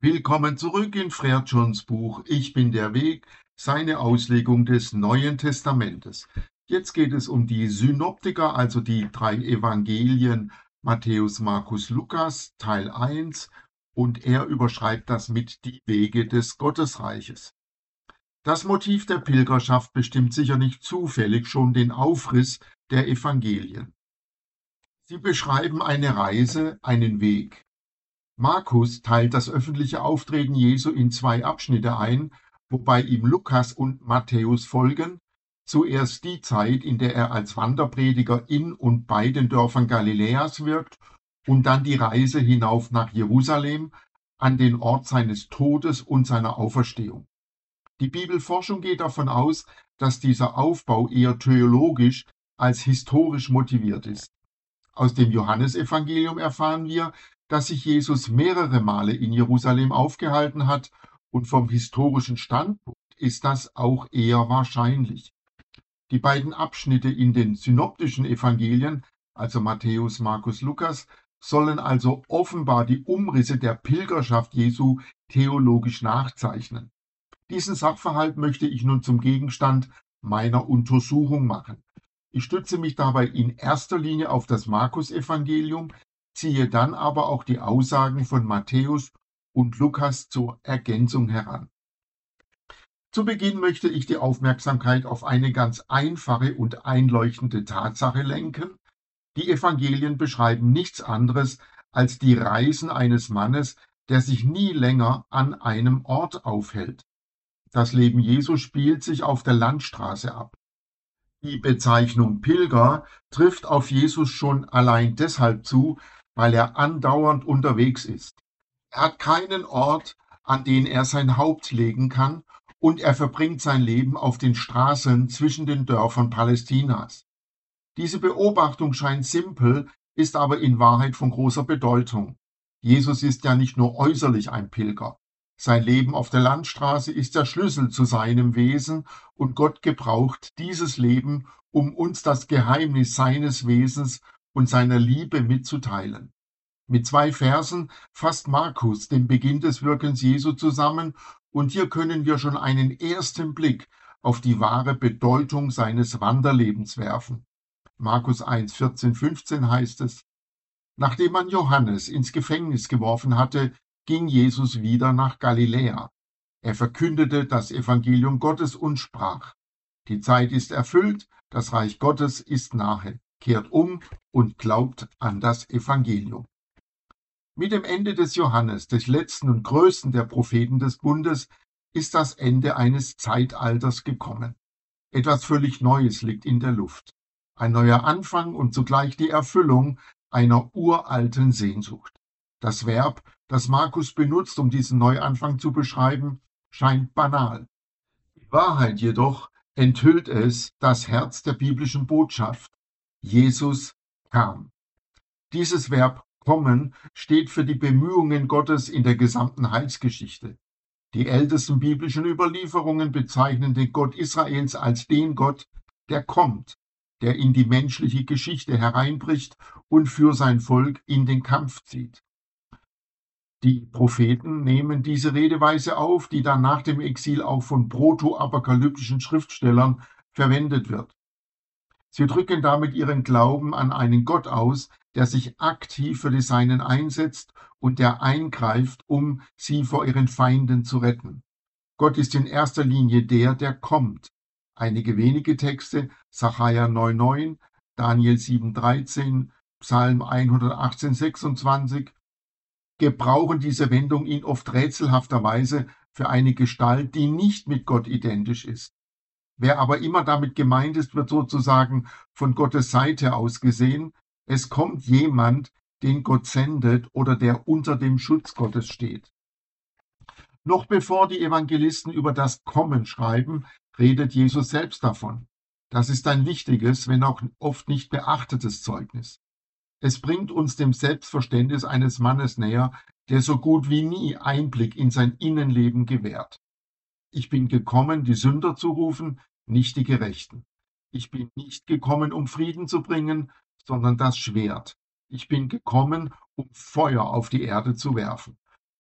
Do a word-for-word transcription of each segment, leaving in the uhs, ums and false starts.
Willkommen zurück in Frertschons Buch Ich bin der Weg, seine Auslegung des Neuen Testamentes. Jetzt geht es um die Synoptiker, also die drei Evangelien Matthäus, Markus, Lukas, Teil eins, und er überschreibt das mit die Wege des Gottesreiches. Das Motiv der Pilgerschaft bestimmt sicher nicht zufällig schon den Aufriss der Evangelien. Sie beschreiben eine Reise, einen Weg. Markus teilt das öffentliche Auftreten Jesu in zwei Abschnitte ein, wobei ihm Lukas und Matthäus folgen. Zuerst die Zeit, in der er als Wanderprediger in und bei den Dörfern Galiläas wirkt, und dann die Reise hinauf nach Jerusalem, an den Ort seines Todes und seiner Auferstehung. Die Bibelforschung geht davon aus, dass dieser Aufbau eher theologisch als historisch motiviert ist. Aus dem Johannesevangelium erfahren wir, dass sich Jesus mehrere Male in Jerusalem aufgehalten hat, und vom historischen Standpunkt ist das auch eher wahrscheinlich. Die beiden Abschnitte in den synoptischen Evangelien, also Matthäus, Markus, Lukas, sollen also offenbar die Umrisse der Pilgerschaft Jesu theologisch nachzeichnen. Diesen Sachverhalt möchte ich nun zum Gegenstand meiner Untersuchung machen. Ich stütze mich dabei in erster Linie auf das Markus-Evangelium, ziehe dann aber auch die Aussagen von Matthäus und Lukas zur Ergänzung heran. Zu Beginn möchte ich die Aufmerksamkeit auf eine ganz einfache und einleuchtende Tatsache lenken. Die Evangelien beschreiben nichts anderes als die Reisen eines Mannes, der sich nie länger an einem Ort aufhält. Das Leben Jesu spielt sich auf der Landstraße ab. Die Bezeichnung Pilger trifft auf Jesus schon allein deshalb zu, weil er andauernd unterwegs ist. Er hat keinen Ort, an den er sein Haupt legen kann, und er verbringt sein Leben auf den Straßen zwischen den Dörfern Palästinas. Diese Beobachtung scheint simpel, ist aber in Wahrheit von großer Bedeutung. Jesus ist ja nicht nur äußerlich ein Pilger. Sein Leben auf der Landstraße ist der Schlüssel zu seinem Wesen, und Gott gebraucht dieses Leben, um uns das Geheimnis seines Wesens und seiner Liebe mitzuteilen. Mit zwei Versen fasst Markus den Beginn des Wirkens Jesu zusammen, und hier können wir schon einen ersten Blick auf die wahre Bedeutung seines Wanderlebens werfen. Markus eins, vierzehn, fünfzehn heißt es: Nachdem man Johannes ins Gefängnis geworfen hatte, ging Jesus wieder nach Galiläa. Er verkündete das Evangelium Gottes und sprach: Die Zeit ist erfüllt, das Reich Gottes ist nahe. Kehrt um und glaubt an das Evangelium. Mit dem Ende des Johannes, des letzten und größten der Propheten des Bundes, ist das Ende eines Zeitalters gekommen. Etwas völlig Neues liegt in der Luft. Ein neuer Anfang und zugleich die Erfüllung einer uralten Sehnsucht. Das Verb, das Markus benutzt, um diesen Neuanfang zu beschreiben, scheint banal. In Wahrheit jedoch enthüllt es das Herz der biblischen Botschaft. Jesus kam. Dieses Verb kommen steht für die Bemühungen Gottes in der gesamten Heilsgeschichte. Die ältesten biblischen Überlieferungen bezeichnen den Gott Israels als den Gott, der kommt, der in die menschliche Geschichte hereinbricht und für sein Volk in den Kampf zieht. Die Propheten nehmen diese Redeweise auf, die dann nach dem Exil auch von proto-apokalyptischen Schriftstellern verwendet wird. Sie drücken damit ihren Glauben an einen Gott aus, der sich aktiv für die Seinen einsetzt und der eingreift, um sie vor ihren Feinden zu retten. Gott ist in erster Linie der, der kommt. Einige wenige Texte, Sacharja neun, neun, Daniel sieben, dreizehn, Psalm hundertachtzehn, sechsundzwanzig, gebrauchen diese Wendung in oft rätselhafter Weise für eine Gestalt, die nicht mit Gott identisch ist. Wer aber immer damit gemeint ist, wird sozusagen von Gottes Seite aus gesehen. Es kommt jemand, den Gott sendet oder der unter dem Schutz Gottes steht. Noch bevor die Evangelisten über das Kommen schreiben, redet Jesus selbst davon. Das ist ein wichtiges, wenn auch oft nicht beachtetes Zeugnis. Es bringt uns dem Selbstverständnis eines Mannes näher, der so gut wie nie Einblick in sein Innenleben gewährt. Ich bin gekommen, die Sünder zu rufen, nicht die Gerechten. Ich bin nicht gekommen, um Frieden zu bringen, sondern das Schwert. Ich bin gekommen, um Feuer auf die Erde zu werfen.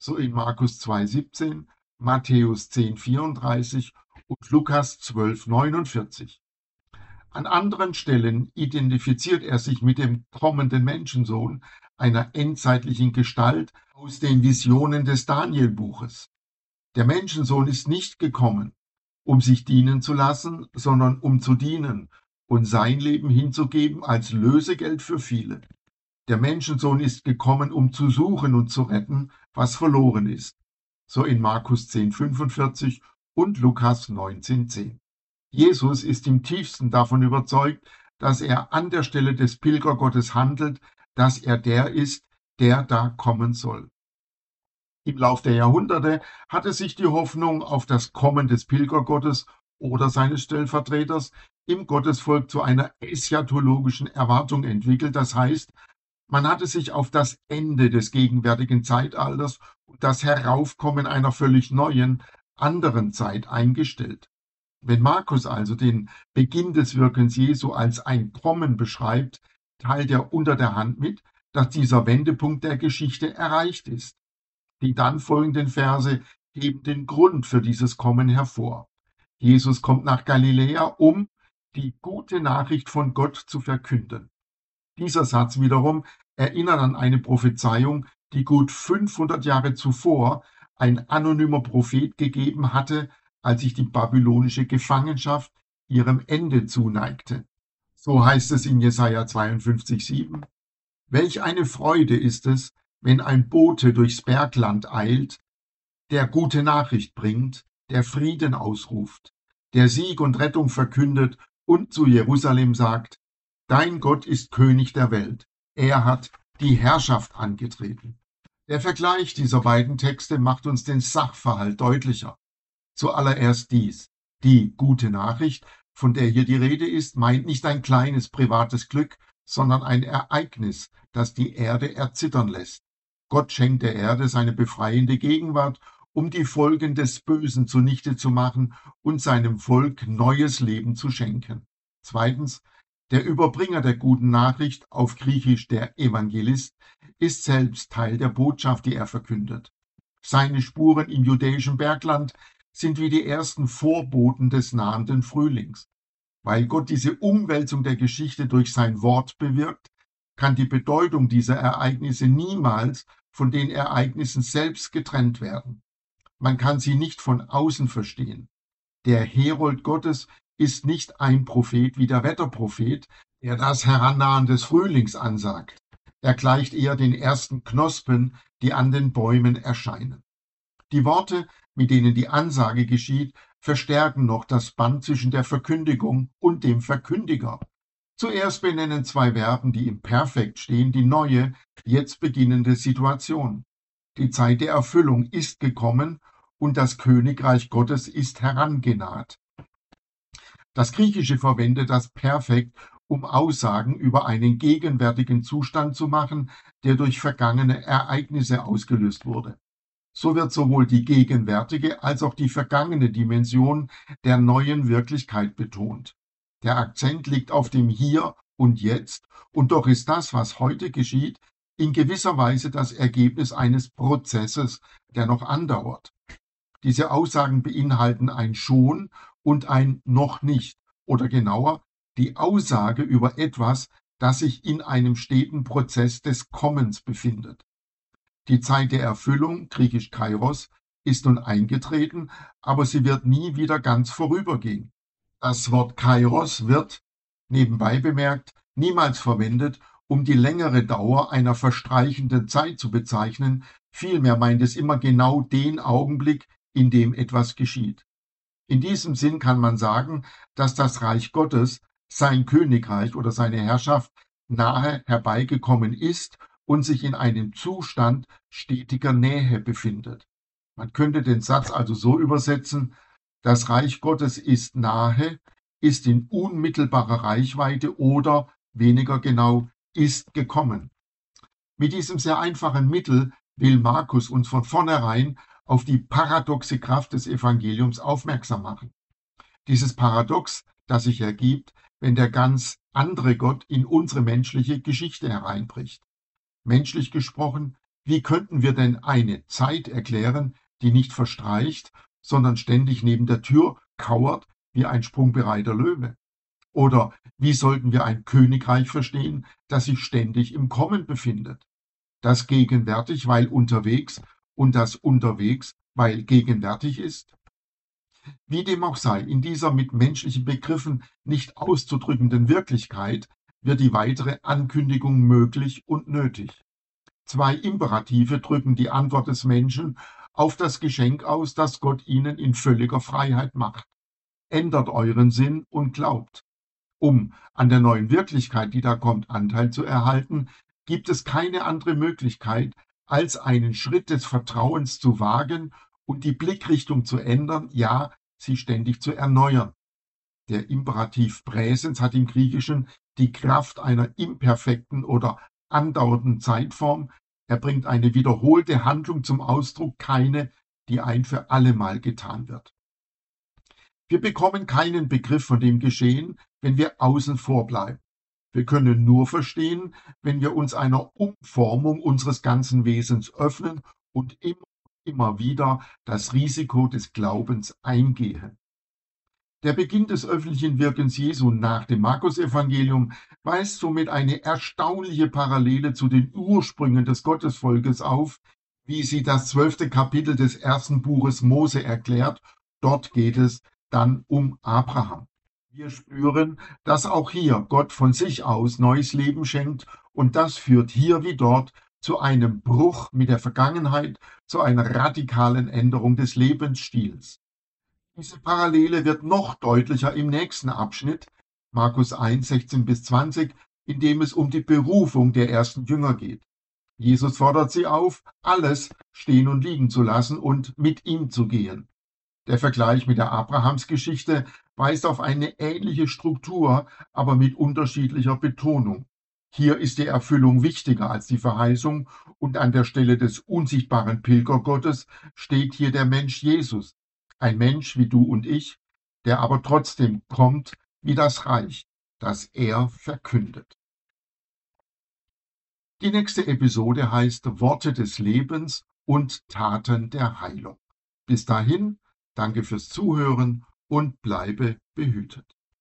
so in Markus zwei siebzehn, Matthäus zehn vierunddreißig und Lukas zwölf neunundvierzig. An anderen Stellen identifiziert er sich mit dem kommenden Menschensohn, einer endzeitlichen Gestalt aus den Visionen des Danielbuches. Der Menschensohn ist nicht gekommen, um sich dienen zu lassen, sondern um zu dienen und sein Leben hinzugeben als Lösegeld für viele. Der Menschensohn ist gekommen, um zu suchen und zu retten, was verloren ist. So in Markus zehn fünfundvierzig und Lukas neunzehn zehn. Jesus ist im tiefsten davon überzeugt, dass er an der Stelle des Pilgergottes handelt, dass er der ist, der da kommen soll. Im Lauf der Jahrhunderte hatte sich die Hoffnung auf das Kommen des Pilgergottes oder seines Stellvertreters im Gottesvolk zu einer eschatologischen Erwartung entwickelt. Das heißt, man hatte sich auf das Ende des gegenwärtigen Zeitalters und das Heraufkommen einer völlig neuen, anderen Zeit eingestellt. Wenn Markus also den Beginn des Wirkens Jesu als ein Kommen beschreibt, teilt er unter der Hand mit, dass dieser Wendepunkt der Geschichte erreicht ist. Die dann folgenden Verse geben den Grund für dieses Kommen hervor. Jesus kommt nach Galiläa, um die gute Nachricht von Gott zu verkünden. Dieser Satz wiederum erinnert an eine Prophezeiung, die gut fünfhundert Jahre zuvor ein anonymer Prophet gegeben hatte, als sich die babylonische Gefangenschaft ihrem Ende zuneigte. So heißt es in Jesaja zweiundfünfzig sieben. Welch eine Freude ist es, wenn ein Bote durchs Bergland eilt, der gute Nachricht bringt, der Frieden ausruft, der Sieg und Rettung verkündet und zu Jerusalem sagt, dein Gott ist König der Welt, er hat die Herrschaft angetreten. Der Vergleich dieser beiden Texte macht uns den Sachverhalt deutlicher. Zuallererst dies: Die gute Nachricht, von der hier die Rede ist, meint nicht ein kleines privates Glück, sondern ein Ereignis, das die Erde erzittern lässt. Gott schenkt der Erde seine befreiende Gegenwart, um die Folgen des Bösen zunichte zu machen und seinem Volk neues Leben zu schenken. Zweitens, der Überbringer der guten Nachricht, auf Griechisch der Evangelist, ist selbst Teil der Botschaft, die er verkündet. Seine Spuren im judäischen Bergland sind wie die ersten Vorboten des nahenden Frühlings. Weil Gott diese Umwälzung der Geschichte durch sein Wort bewirkt, kann die Bedeutung dieser Ereignisse niemals von den Ereignissen selbst getrennt werden. Man kann sie nicht von außen verstehen. Der Herold Gottes ist nicht ein Prophet wie der Wetterprophet, der das Herannahen des Frühlings ansagt. Er gleicht eher den ersten Knospen, die an den Bäumen erscheinen. Die Worte, mit denen die Ansage geschieht, verstärken noch das Band zwischen der Verkündigung und dem Verkündiger. Zuerst benennen zwei Verben, die im Perfekt stehen, die neue, jetzt beginnende Situation. Die Zeit der Erfüllung ist gekommen und das Königreich Gottes ist herangenaht. Das Griechische verwendet das Perfekt, um Aussagen über einen gegenwärtigen Zustand zu machen, der durch vergangene Ereignisse ausgelöst wurde. So wird sowohl die gegenwärtige als auch die vergangene Dimension der neuen Wirklichkeit betont. Der Akzent liegt auf dem Hier und Jetzt, und doch ist das, was heute geschieht, in gewisser Weise das Ergebnis eines Prozesses, der noch andauert. Diese Aussagen beinhalten ein Schon und ein Noch nicht, oder genauer, die Aussage über etwas, das sich in einem steten Prozess des Kommens befindet. Die Zeit der Erfüllung, griechisch Kairos, ist nun eingetreten, aber sie wird nie wieder ganz vorübergehen. Das Wort Kairos wird, nebenbei bemerkt, niemals verwendet, um die längere Dauer einer verstreichenden Zeit zu bezeichnen, vielmehr meint es immer genau den Augenblick, in dem etwas geschieht. In diesem Sinn kann man sagen, dass das Reich Gottes, sein Königreich oder seine Herrschaft, nahe herbeigekommen ist und sich in einem Zustand stetiger Nähe befindet. Man könnte den Satz also so übersetzen: Das Reich Gottes ist nahe, ist in unmittelbarer Reichweite oder, weniger genau, ist gekommen. Mit diesem sehr einfachen Mittel will Markus uns von vornherein auf die paradoxe Kraft des Evangeliums aufmerksam machen. Dieses Paradox, das sich ergibt, wenn der ganz andere Gott in unsere menschliche Geschichte hereinbricht. Menschlich gesprochen Wie könnten wir denn eine Zeit erklären, die nicht verstreicht, sondern ständig neben der Tür kauert wie ein sprungbereiter Löwe? Oder wie sollten wir ein Königreich verstehen, das sich ständig im Kommen befindet? Das gegenwärtig, weil unterwegs, und das unterwegs, weil gegenwärtig ist? Wie dem auch sei, in dieser mit menschlichen Begriffen nicht auszudrückenden Wirklichkeit wird die weitere Ankündigung möglich und nötig. Zwei Imperative drücken die Antwort des Menschen auf das Geschenk aus, das Gott ihnen in völliger Freiheit macht. Ändert euren Sinn und glaubt. Um an der neuen Wirklichkeit, die da kommt, Anteil zu erhalten, gibt es keine andere Möglichkeit, als einen Schritt des Vertrauens zu wagen und die Blickrichtung zu ändern, ja, sie ständig zu erneuern. Der Imperativ Präsens hat im Griechischen die Kraft einer imperfekten oder andauernden Zeitform. Er bringt eine wiederholte Handlung zum Ausdruck, keine, die ein für allemal getan wird. Wir bekommen keinen Begriff von dem Geschehen, wenn wir außen vor bleiben. Wir können nur verstehen, wenn wir uns einer Umformung unseres ganzen Wesens öffnen und immer, immer wieder das Risiko des Glaubens eingehen. Der Beginn des öffentlichen Wirkens Jesu nach dem Markus-Evangelium weist somit eine erstaunliche Parallele zu den Ursprüngen des Gottesvolkes auf, wie sie das zwölfte Kapitel des ersten Buches Mose erklärt. Dort geht es dann um Abraham. Wir spüren, dass auch hier Gott von sich aus neues Leben schenkt, und das führt hier wie dort zu einem Bruch mit der Vergangenheit, zu einer radikalen Änderung des Lebensstils. Diese Parallele wird noch deutlicher im nächsten Abschnitt, Markus eins, sechzehn bis zwanzig, in dem es um die Berufung der ersten Jünger geht. Jesus fordert sie auf, alles stehen und liegen zu lassen und mit ihm zu gehen. Der Vergleich mit der Abrahamsgeschichte weist auf eine ähnliche Struktur, aber mit unterschiedlicher Betonung. Hier ist die Erfüllung wichtiger als die Verheißung, und an der Stelle des unsichtbaren Pilgergottes steht hier der Mensch Jesus, ein Mensch wie du und ich, der aber trotzdem kommt wie das Reich, das er verkündet. Die nächste Episode heißt Worte des Lebens und Taten der Heilung. Bis dahin, danke fürs Zuhören und bleibe behütet.